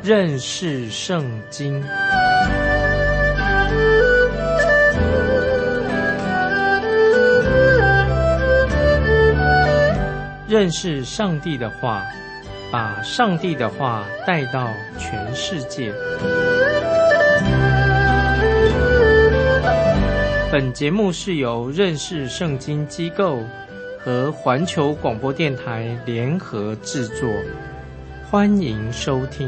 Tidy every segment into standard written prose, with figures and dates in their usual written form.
认识圣经。认识上帝的话，把上帝的话带到全世界。本节目是由认识圣经机构和环球广播电台联合制作，欢迎收听。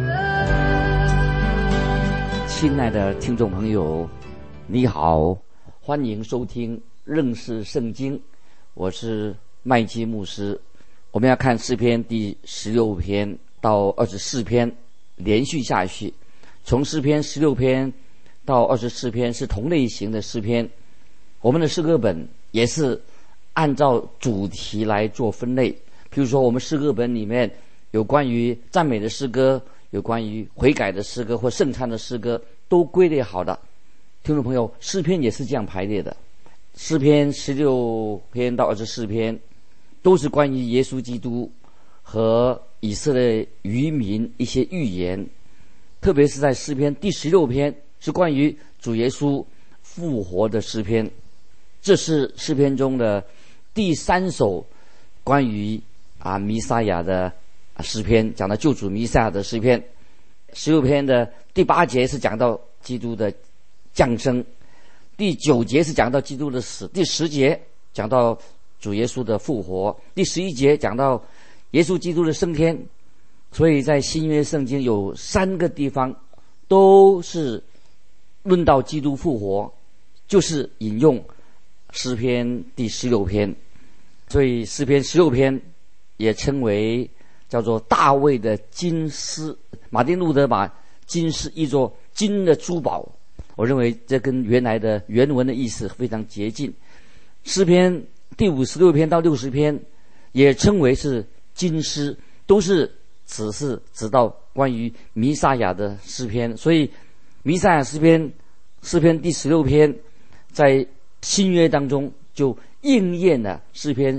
亲爱的听众朋友，你好，欢迎收听认识圣经，我是麦基牧师。我们要看诗篇第16篇到24篇，连续下去。从诗篇16篇到24篇是同类型的诗篇。我们的诗歌本也是按照主题来做分类，比如说我们诗歌本里面有关于赞美的诗歌，有关于悔改的诗歌或圣餐的诗歌，都归类好的。听众朋友，诗篇也是这样排列的。诗篇16篇到24篇都是关于耶稣基督和以色列渔民一些预言，特别是在诗篇第16篇是关于主耶稣复活的诗篇。这是诗篇中的第3首关于弥赛亚的诗篇，讲到救主弥赛亚的诗篇。16篇的第8节是讲到基督的降生，第9节是讲到基督的死，第10节讲到主耶稣的复活，第11节讲到耶稣基督的升天。所以在新约圣经有3个地方都是论到基督复活，就是引用诗篇第16篇。所以诗篇16篇也称为叫做大卫的金诗，马丁路德把金诗译作金的珠宝，我认为这跟原来的原文的意思非常接近。诗篇第56篇到60篇也称为是金诗，都是指到关于弥赛亚的诗篇。所以弥赛亚诗篇第16篇在新约当中就应验了诗篇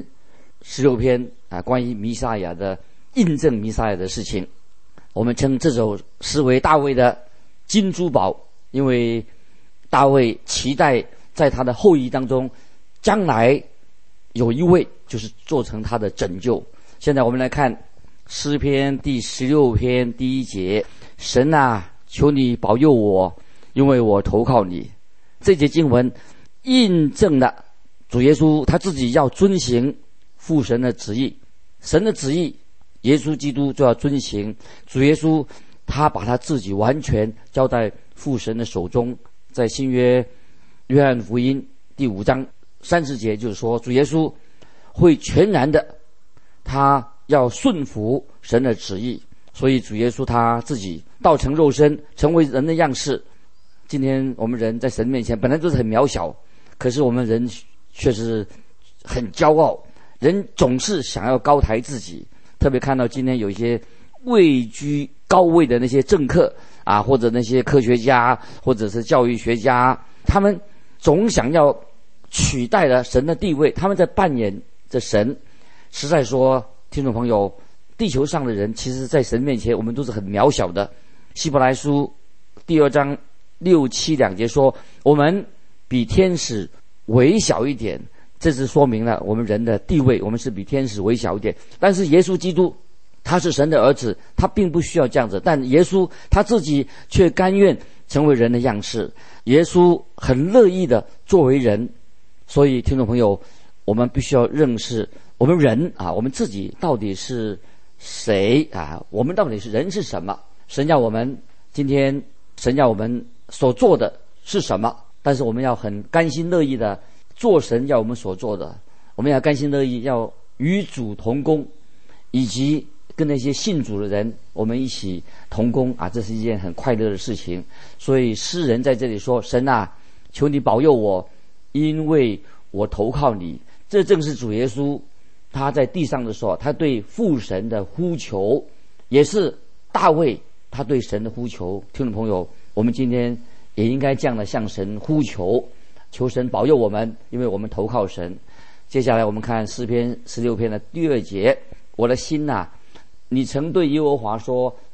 16篇关于弥赛亚的印证弥赛亚的事情。我们称这首诗为大卫的金珠宝，因为大卫期待在他的后裔当中将来有一位就是做成他的拯救。现在我们来看诗篇第16篇第1节，神啊，求你保佑我，因为我投靠你。这节经文印证了主耶稣他自己要遵行父神的旨意，神的旨意耶稣基督就要遵行。主耶稣他把他自己完全交在父神的手中。在新约约翰福音第5章30节就是说，主耶稣会全然的他要顺服神的旨意。所以主耶稣他自己道成肉身，成为人的样式。今天我们人在神面前本来就是很渺小，可是我们人却是很骄傲，人总是想要高抬自己。特别看到今天有一些位居高位的那些政客或者那些科学家或者是教育学家，他们总想要取代了神的地位，他们在扮演着神。实在说，听众朋友，地球上的人其实在神面前我们都是很渺小的。希伯来书第2章6、7两节说，我们比天使微小一点，这是说明了我们人的地位，我们是比天使微小一点。但是耶稣基督他是神的儿子，他并不需要这样子，但耶稣他自己却甘愿成为人的样式。耶稣很乐意的作为人。所以听众朋友，我们必须要认识我们人我们自己到底是谁我们到底是人是什么。神要我们今天神要我们所做的是什么，但是我们要很甘心乐意的做神要我们所做的。我们要甘心乐意要与主同工，以及跟那些信主的人我们一起同工这是一件很快乐的事情。所以诗人在这里说，神啊，求你保佑我，因为我投靠你。这正是主耶稣他在地上的时候他对父神的呼求，也是大卫他对神的呼求。听众朋友，我们今天也应该这样的向神呼求，求神保佑我们，因为我们投靠神。接下来我们看诗篇16篇的第2节，我的心啊，你曾对耶和华说，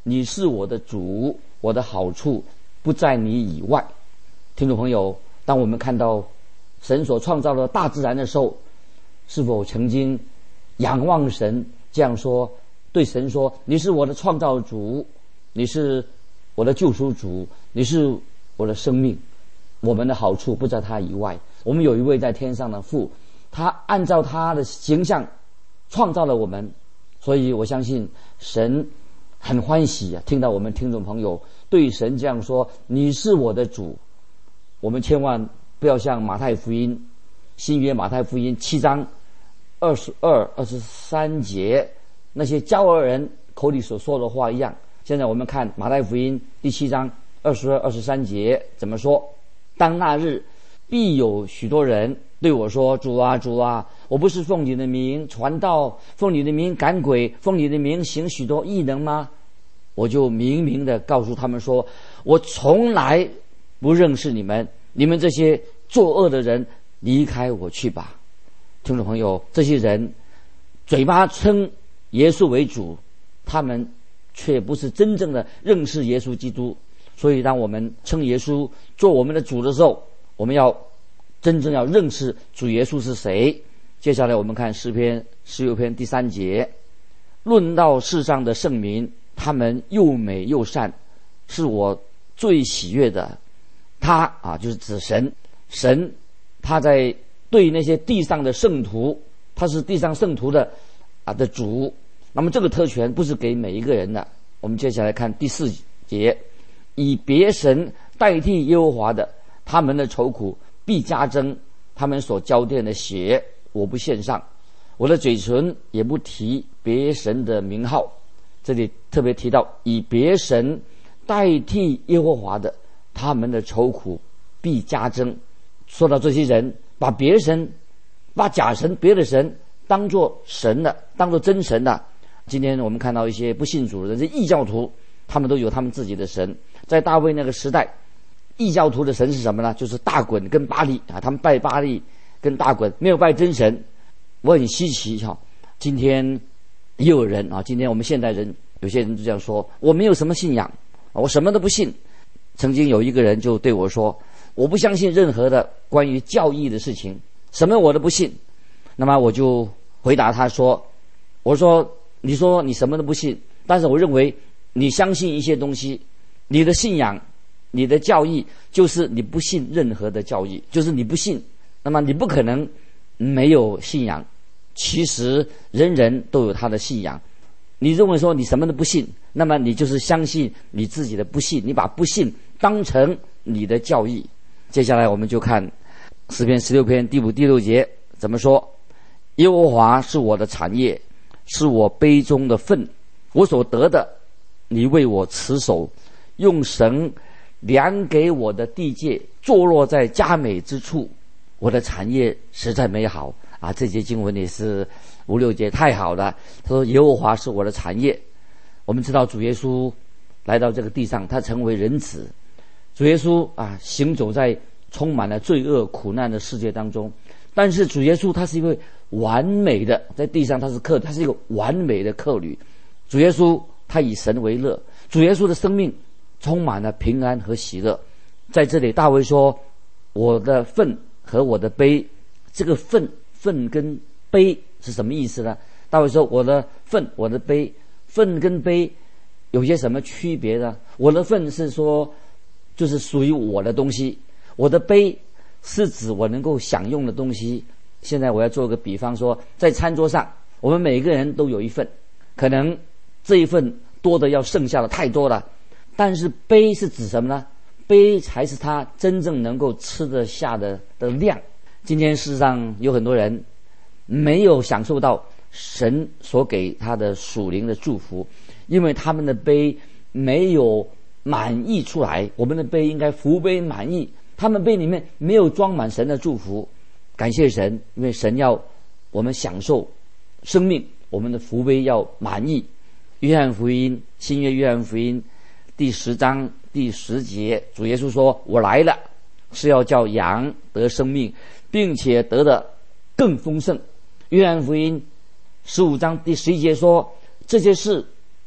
你是我的主，我的好处不在你以外。听众朋友，当我们看到神所创造的大自然的时候，是否曾经仰望神，这样说，对神说，你是我的创造主，你是我的救赎主，你是我的生命，我们的好处不在他以外。我们有一位在天上的父，他按照他的形象创造了我们，所以我相信神很欢喜啊，听到我们听众朋友对神这样说，你是我的主。我们千万不要像马太福音，新约马太福音7章22、23节那些骄傲人口里所说的话一样。现在我们看马太福音第7章22、23节怎么说？当那日，必有许多人对我说，主啊，主啊，我不是奉你的名传道，奉你的名赶鬼，奉你的名行许多异能吗？我就明明的告诉他们说，我从来不认识你们，你们这些作恶的人，离开我去吧。听众朋友，这些人嘴巴称耶稣为主，他们却不是真正的认识耶稣基督。所以当我们称耶稣做我们的主的时候，我们要真正要认识主耶稣是谁。接下来我们看诗篇16篇第3节，论到世上的圣民，他们又美又善，是我最喜悦的。他啊，就是指神，神他在对那些地上的圣徒，他是地上圣徒的主。那么这个特权不是给每一个人的。我们接下来看第4节，以别神代替耶和华的，他们的愁苦必加增，他们所浇奠的血我不献上，我的嘴唇也不提别神的名号。这里特别提到以别神代替耶和华的，他们的愁苦必加增。说到这些人把别神、把假神、别的神当作神的，当作真神的。今天我们看到一些不信主的人，这异教徒，他们都有他们自己的神。在大卫那个时代，异教徒的神是什么呢？就是大衮跟巴力啊，他们拜巴力跟大衮，没有拜真神。我很稀奇哈，今天也有人啊，今天我们现代人有些人就这样说，我没有什么信仰，我什么都不信。曾经有一个人就对我说，我不相信任何的关于教义的事情，什么我都不信。那么我就回答他说，我说你说你什么都不信，但是我认为你相信一些东西，你的信仰，你的教义就是你不信任何的教义，就是你不信，那么你不可能没有信仰。其实人人都有他的信仰，你认为说你什么都不信，那么你就是相信你自己的不信，你把不信当成你的教义。接下来我们就看诗篇16篇第5、第6节怎么说。耶和华是我的产业，是我杯中的分，我所得的你为我持守，用绳量给我的地界，坐落在佳美之处。我的产业实在美好啊！这节经文也是5、6节太好了。他说耶和华是我的产业。我们知道主耶稣来到这个地上，他成为人子。主耶稣行走在充满了罪恶苦难的世界当中，但是主耶稣他是一位完美的，在地上他是一个完美的客旅。主耶稣他以神为乐，主耶稣的生命充满了平安和喜乐。在这里大卫说，我的份和我的杯，这个份跟杯是什么意思呢？大卫说我的份我的杯，份跟杯有些什么区别呢？我的份是说就是属于我的东西，我的杯是指我能够享用的东西。现在我要做个比方说，在餐桌上我们每个人都有一份，可能这一份多的要剩下的太多了，但是杯是指什么呢？杯才是他真正能够吃得下的量。今天事实上有很多人没有享受到神所给他的属灵的祝福，因为他们的杯没有满溢出来。我们的杯应该福杯满溢，他们杯里面没有装满神的祝福。感谢神，因为神要我们享受生命，我们的福杯要满溢。约翰福音，新约约翰福音第10章第10节，主耶稣说，我来了是要叫羊得生命，并且得的更丰盛。约翰福音15章第11节说，这些事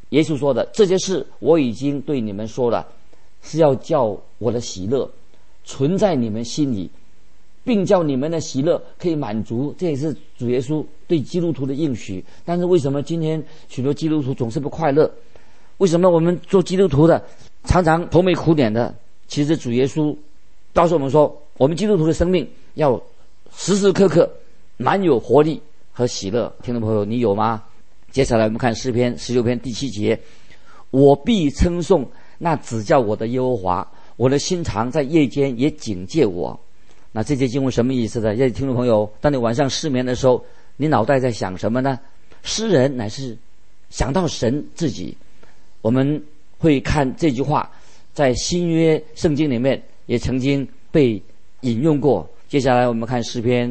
耶稣说的，这些事我已经对你们说了，是要叫我的喜乐存在你们心里，并叫你们的喜乐可以满足。这也是主耶稣对基督徒的应许。但是为什么今天许多基督徒总是不快乐？为什么我们做基督徒的常常愁眉苦脸的？其实主耶稣告诉我们说，我们基督徒的生命要时时刻刻满有活力和喜乐。听众朋友，你有吗？接下来我们看诗篇16篇第7节，我必称颂那指教我的耶和华，我的心肠在夜间也警戒我。那这节经文什么意思呢？听众朋友，当你晚上失眠的时候，你脑袋在想什么呢？诗人乃是想到神自己。我们会看这句话在新约圣经里面也曾经被引用过。接下来我们看诗篇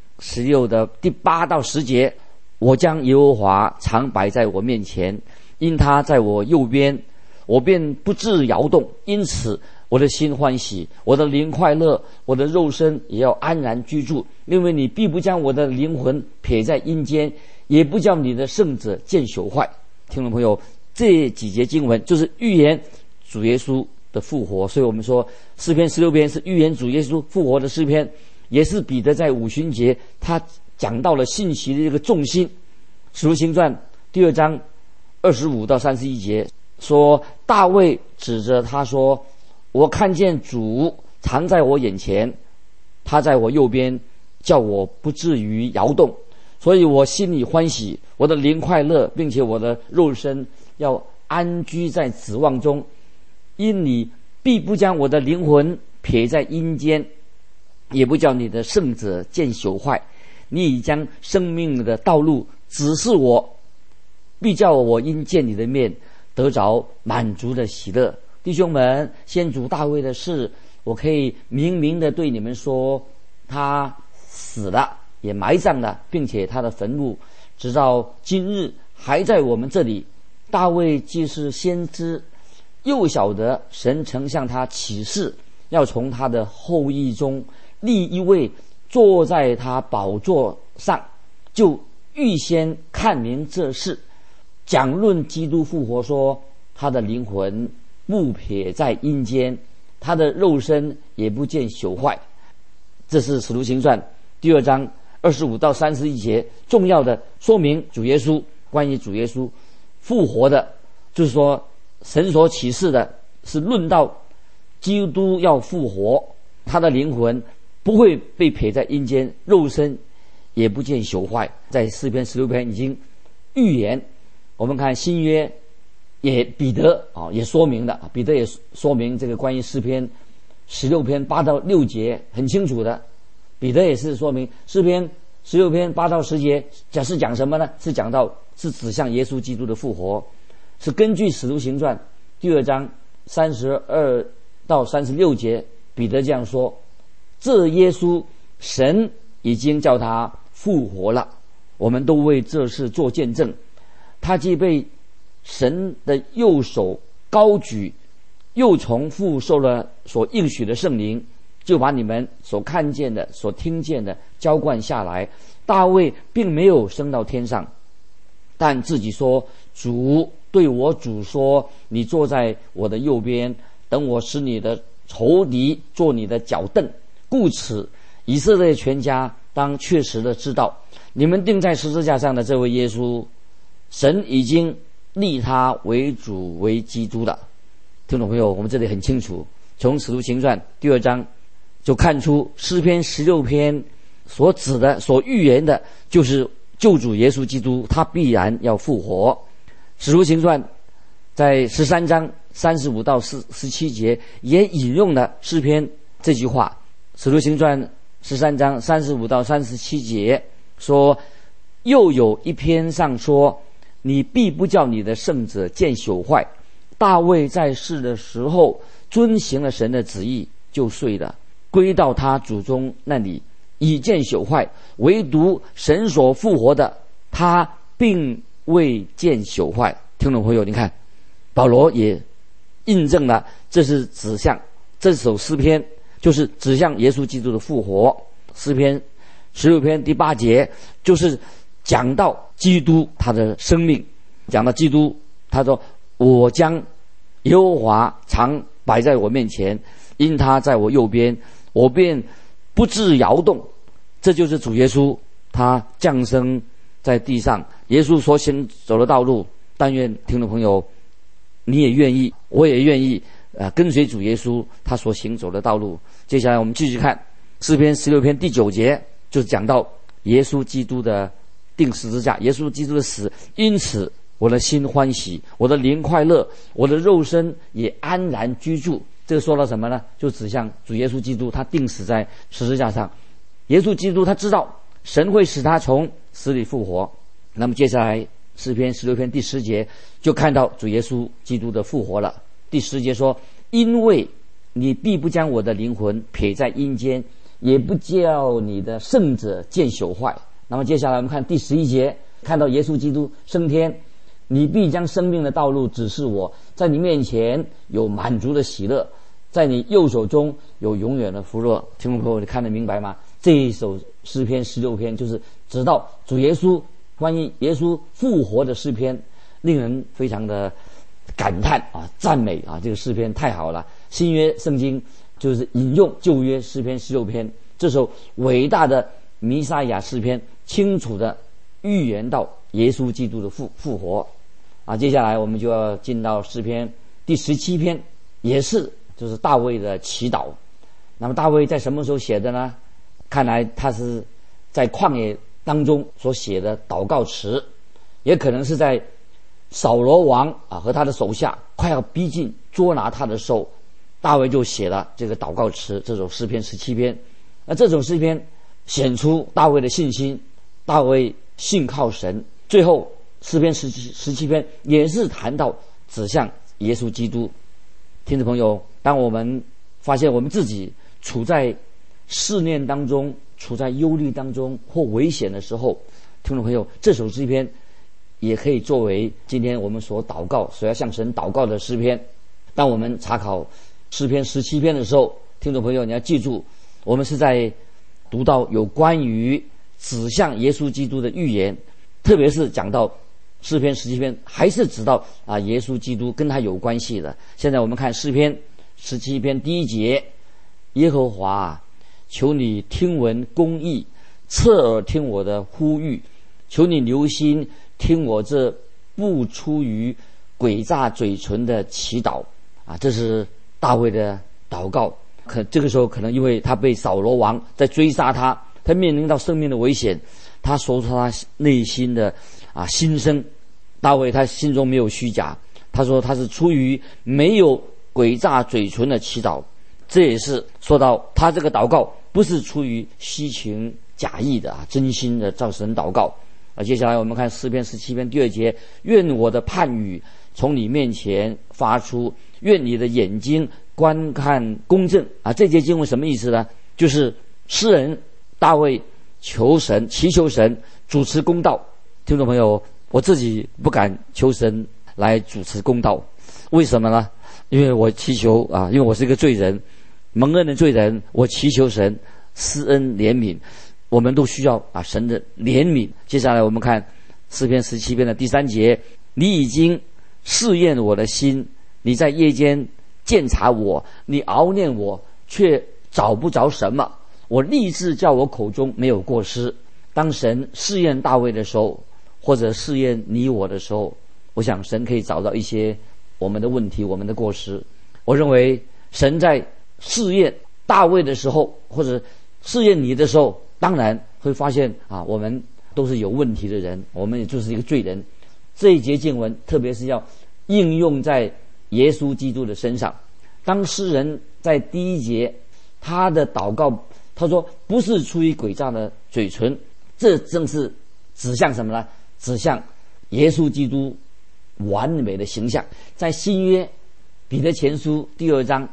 16的第8到10节，我将耶和华常摆在我面前，因他在我右边，我便不致摇动。因此我的心欢喜，我的灵快乐，我的肉身也要安然居住。因为你必不将我的灵魂撇在阴间，也不叫你的圣者见朽坏。听众朋友，这几节经文就是预言主耶稣的复活。所以我们说诗篇16篇是预言主耶稣复活的诗篇，也是彼得在五旬节他讲到了信息的一个重心。使徒行传第2章25到31节说，大卫指着他说，我看见主常在我眼前，他在我右边，叫我不至于摇动。所以我心里欢喜，我的灵快乐，并且我的肉身要安居在指望中。因你必不将我的灵魂撇在阴间，也不叫你的圣者见朽坏。你已将生命的道路指示我，必叫我因见你的面得着满足的喜乐。弟兄们，先祖大卫的事，我可以明明的对你们说，他死了，也埋葬了，并且他的坟墓直到今日还在我们这里。大卫既是先知，又晓得神曾向他启示，要从他的后裔中立一位坐在他宝座上，就预先看明这事，讲论基督复活，说他的灵魂不撇在阴间，他的肉身也不见朽坏。这是使徒行传第2章25到31节重要的说明主耶稣，关于主耶稣复活的，就是说神所启示的是论到基督要复活，他的灵魂不会被撇在阴间，肉身也不见朽坏。在诗篇16篇已经预言。我们看新约也彼得也说明的，彼得也说明这个关于诗篇16篇8到6节很清楚的。彼得也是说明诗篇16篇8到10节是讲什么呢？是指向耶稣基督的复活，是根据使徒行传第2章32到36节，彼得这样说，这耶稣神已经叫他复活了，我们都为这事做见证。他既被神的右手高举，又从父受了所应许的圣灵，就把你们所看见的所听见的浇灌下来。大卫并没有升到天上，但自己说，主对我主说，你坐在我的右边，等我使你的仇敌做你的脚凳。故此以色列全家当确实的知道，你们钉在十字架上的这位耶稣，神已经立他为主为基督了。听众朋友，我们这里很清楚，从使徒行传第2章就看出诗篇16篇所指的所预言的就是救主耶稣基督，他必然要复活。使徒行传在13章35到17节也引用了诗篇这句话。使徒行传13章35到37节说，又有一篇上说，你必不叫你的圣者见朽坏。大卫在世的时候遵行了神的旨意，就睡了，归到他祖宗那里，已见朽坏。唯独神所复活的，他并未见朽坏。听众朋友，你看保罗也印证了，这是指向这首诗篇，就是指向耶稣基督的复活。诗篇16篇第8节就是讲到基督他的生命，讲到基督他说：“我将耶和华常摆在我面前，因他在我右边，我便不致摇动。”这就是主耶稣他降生在地上，耶稣所行走的道路。但愿听众朋友你也愿意，我也愿意跟随主耶稣他所行走的道路。接下来我们继续看诗篇16篇第9节，就是讲到耶稣基督的钉十字架，耶稣基督的死，因此我的心欢喜，我的灵快乐，我的肉身也安然居住。这个说到什么呢？就指向主耶稣基督他钉死在十字架上。耶稣基督他知道神会使他从死里复活。那么接下来诗篇16篇第10节就看到主耶稣基督的复活了。第10节说：“因为你必不将我的灵魂撇在阴间，也不叫你的圣者见朽坏。”那么接下来我们看第11节，看到耶稣基督升天，你必将生命的道路指示我，在你面前有满足的喜乐，在你右手中有永远的福乐。听众朋友，你看得明白吗？这一首诗篇16篇就是直到主耶稣，关于耶稣复活的诗篇，令人非常的感叹啊，赞美啊，这个诗篇太好了。新约圣经就是引用旧约诗篇16篇，这首伟大的弥赛亚诗篇，清楚的预言到耶稣基督的复活啊。接下来我们就要进到诗篇第17篇，也是就是大卫的祈祷。那么大卫在什么时候写的呢？看来他是在旷野当中所写的祷告词，也可能是在扫罗王和他的手下快要逼近捉拿他的时候，大卫就写了这个祷告词，这首诗篇17篇。那这首诗篇显出大卫的信心，大卫信靠神。最后诗篇17篇也是谈到指向耶稣基督。听众朋友，当我们发现我们自己处在试炼当中，处在忧虑当中或危险的时候，听众朋友，这首诗篇也可以作为今天我们所祷告、所要向神祷告的诗篇。当我们查考诗篇17篇的时候，听众朋友你要记住，我们是在读到有关于指向耶稣基督的预言，特别是讲到诗篇17篇还是指到耶稣基督跟他有关系的。现在我们看诗篇17篇第1节，耶和华求你听闻公义，侧耳听我的呼吁，求你留心听我这不出于诡诈嘴唇的祈祷。这是大卫的祷告。这个时候可能因为他被扫罗王在追杀他面临到生命的危险，他说出他内心的心声。大卫他心中没有虚假，他说他是出于没有诡诈嘴唇的祈祷。这也是说到他这个祷告不是出于虚情假意的真心的照神祷告。接下来我们看诗篇17篇第2节，愿我的判语从你面前发出，愿你的眼睛观看公正。这节经文什么意思呢？就是诗人大卫祈求神主持公道。听众朋友，我自己不敢求神来主持公道，为什么呢？因为我祈求因为我是一个罪人，蒙恩的罪人，我祈求神施恩怜悯。我们都需要神的怜悯。接下来我们看诗篇17篇的第3节，你已经试验我的心，你在夜间鉴察我，你熬念我，却找不着什么。我立志叫我口中没有过失。当神试验大卫的时候，或者试验你我的时候，我想神可以找到一些我们的问题，我们的过失。我认为神在试验大卫的时候，或者试验你的时候，当然会发现我们都是有问题的人，我们也就是一个罪人。这一节经文特别是要应用在耶稣基督的身上。当诗人在第1节他的祷告，他说不是出于诡诈的嘴唇，这正是指向什么呢？指向耶稣基督完美的形象。在新约彼得前书第2章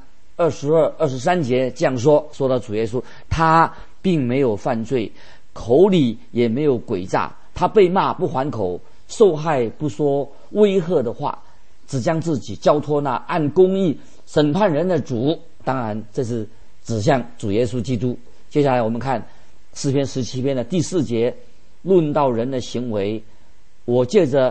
22、23节这样说到主耶稣，他并没有犯罪，口里也没有诡诈，他被骂不还口，受害不说威吓的话，只将自己交托那按公义审判人的主。当然这是指向主耶稣基督。接下来我们看诗篇17篇的第4节，论到人的行为，我借着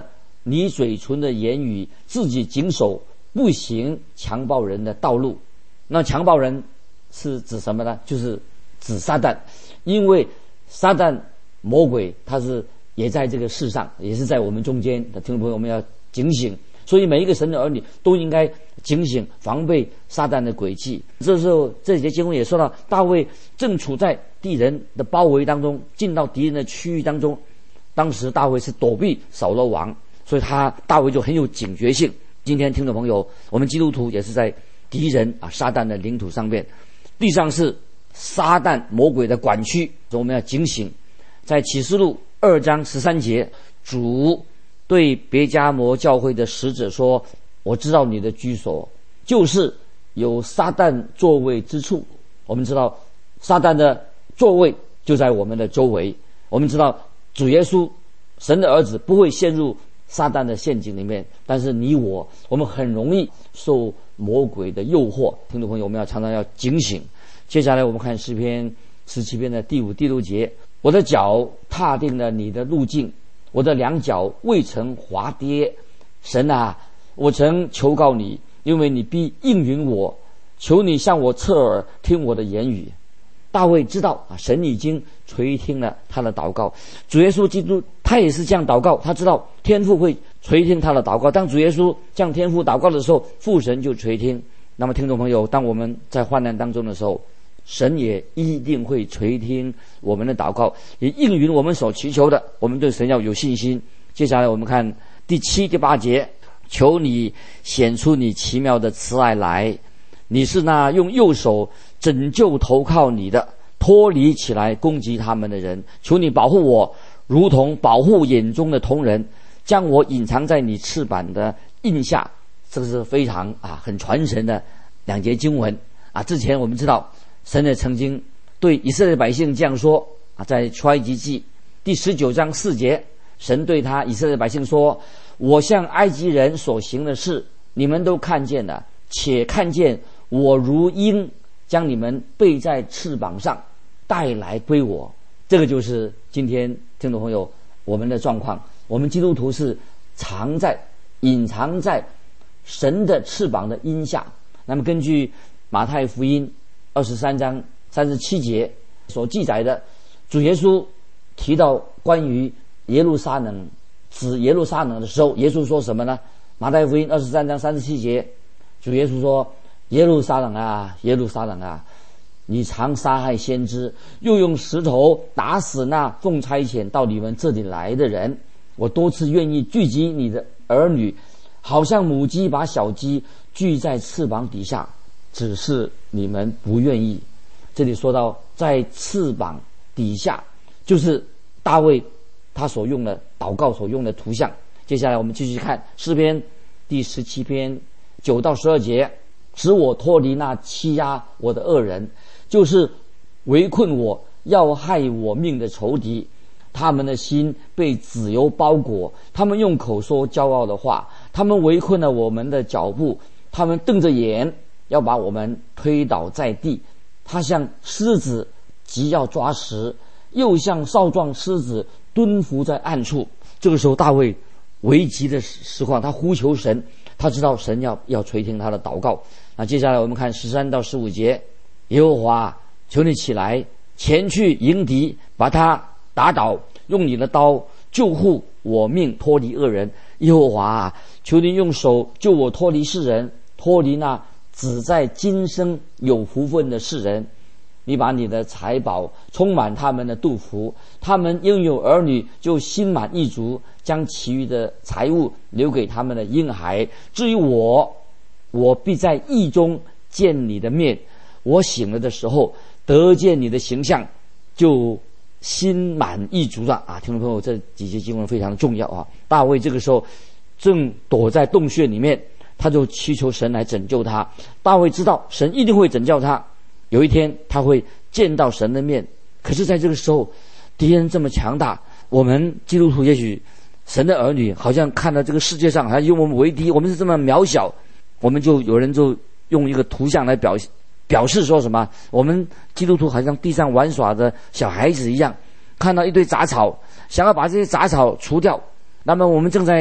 你嘴唇的言语，自己谨守，不行强暴人的道路。那强暴人是指什么呢？就是指撒旦，因为撒旦魔鬼他是也在这个世上，也是在我们中间的听众朋友，我们要警醒。所以每一个神的儿女都应该警醒，防备撒旦的诡计。这时候这节经文也说到，大卫正处在敌人的包围当中，进到敌人的区域当中。当时大卫是躲避扫罗王，所以大卫就很有警觉性。今天听众朋友，我们基督徒也是在敌人撒旦的领土上面，地上是撒旦魔鬼的管区，所以我们要警醒。在启示录2章13节，主对别迦摩教会的使者说，我知道你的居所就是有撒旦座位之处。我们知道撒旦的座位就在我们的周围，我们知道主耶稣神的儿子不会陷入撒旦的陷阱里面，但是你我们很容易受魔鬼的诱惑。听众朋友，我们常常要警醒。接下来我们看诗篇17篇的第5、第6节，我的脚踏定了你的路径，我的两脚未曾滑跌。神啊，我曾求告你，因为你必应允我，求你向我侧耳听我的言语。大卫知道神已经垂听了他的祷告。主耶稣基督他也是这样祷告，他知道天父会垂听他的祷告。当主耶稣向天父祷告的时候，父神就垂听。那么听众朋友，当我们在患难当中的时候，神也一定会垂听我们的祷告，也应允我们所祈求的。我们对神要有信心。接下来我们看第7、第8节，求你显出你奇妙的慈爱来，你是那用右手拯救投靠你的，脱离起来攻击他们的人。求你保护我，如同保护眼中的瞳人，将我隐藏在你翅膀的印下。这个是非常很传神的2节经文之前我们知道神也曾经对以色列百姓这样说在出埃及记第19章4节，神对以色列百姓说，我向埃及人所行的事你们都看见了，且看见我如鹰将你们背在翅膀上带来归我。这个就是今天听众朋友我们的状况。我们基督徒是隐藏在神的翅膀的荫下。那么根据马太福音23章37节所记载的，主耶稣提到关于耶路撒冷指耶路撒冷的时候，耶稣说什么呢？马太福音23章37节，主耶稣说，耶路撒冷啊，耶路撒冷啊，你常杀害先知，又用石头打死那奉差遣到你们这里来的人。我多次愿意聚集你的儿女，好像母鸡把小鸡聚在翅膀底下，只是你们不愿意。这里说到在翅膀底下，就是大卫他所用的祷告所用的图像。接下来我们继续看诗篇第17篇9到12节，使我脱离那欺压我的恶人，就是围困我要害我命的仇敌。他们的心被脂油包裹，他们用口说骄傲的话，他们围困了我们的脚步，他们瞪着眼要把我们推倒在地。他像狮子急要抓食，又像少壮狮子蹲伏在暗处。这个时候大卫危急的实况，他呼求神，他知道神要垂听他的祷告。那接下来我们看13到15节，耶和华，求你起来，前去迎敌，把他打倒，用你的刀救护我命，脱离恶人。耶和华，求你用手救我脱离世人，脱离那只在今生有福分的世人。你把你的财宝充满他们的肚腹，他们拥有儿女就心满意足，将其余的财物留给他们的婴孩。至于我必在义中见你的面，我醒了的时候得见你的形象，就心满意足了听众朋友，这几节经文非常重要大卫这个时候正躲在洞穴里面，他就祈求神来拯救他。大卫知道神一定会拯救他，有一天他会见到神的面。可是在这个时候敌人这么强大，我们基督徒也许神的儿女好像看到这个世界上好像以我们为敌，我们是这么渺小，我们就有人就用一个图像来表示说什么，我们基督徒好像地上玩耍的小孩子一样，看到一堆杂草，想要把这些杂草除掉。那么我们正在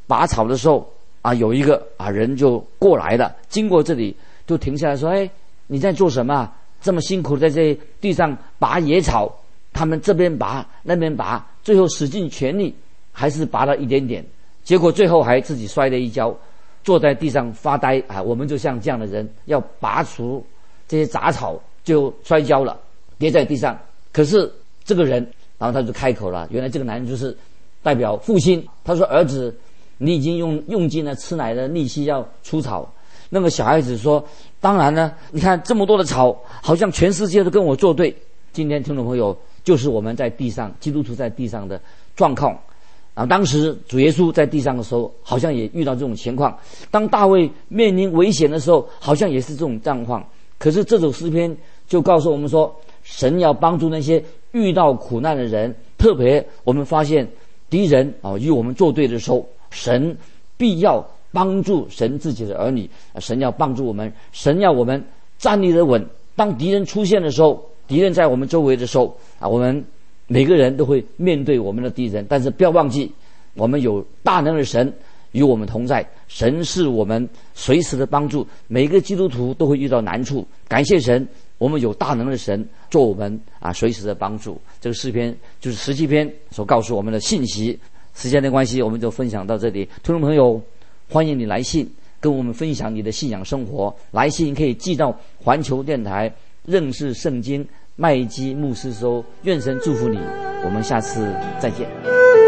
拔草的时候有一个人就过来了，经过这里就停下来说：“哎，你在做什么啊？这么辛苦在这地上拔野草。”他们这边拔那边拔，最后使尽全力还是拔了一点点，结果最后还自己摔了一跤，坐在地上发呆我们就像这样的人，要拔除这些杂草就摔跤了，跌在地上。可是这个人，然后他就开口了，原来这个男人就是代表父亲，他说：“儿子，你已经用尽了吃奶的力气要除草。”那个小孩子说：“当然呢，你看这么多的草，好像全世界都跟我作对。”今天听众朋友，就是我们在地上，基督徒在地上的状况。然后当时主耶稣在地上的时候，好像也遇到这种情况。当大卫面临危险的时候，好像也是这种状况。可是这首诗篇就告诉我们说，神要帮助那些遇到苦难的人，特别我们发现敌人与我们作对的时候，神必要帮助神自己的儿女，神要帮助我们，神要我们站立得稳。当敌人出现的时候，敌人在我们周围的时候我们每个人都会面对我们的敌人，但是不要忘记，我们有大能的神与我们同在，神是我们随时的帮助。每个基督徒都会遇到难处，感谢神，我们有大能的神做我们随时的帮助。这个诗篇就是17篇所告诉我们的信息。时间的关系，我们就分享到这里。听众朋友，欢迎你来信跟我们分享你的信仰生活，来信可以寄到环球电台认识圣经麦基牧师收。愿神祝福你，我们下次再见。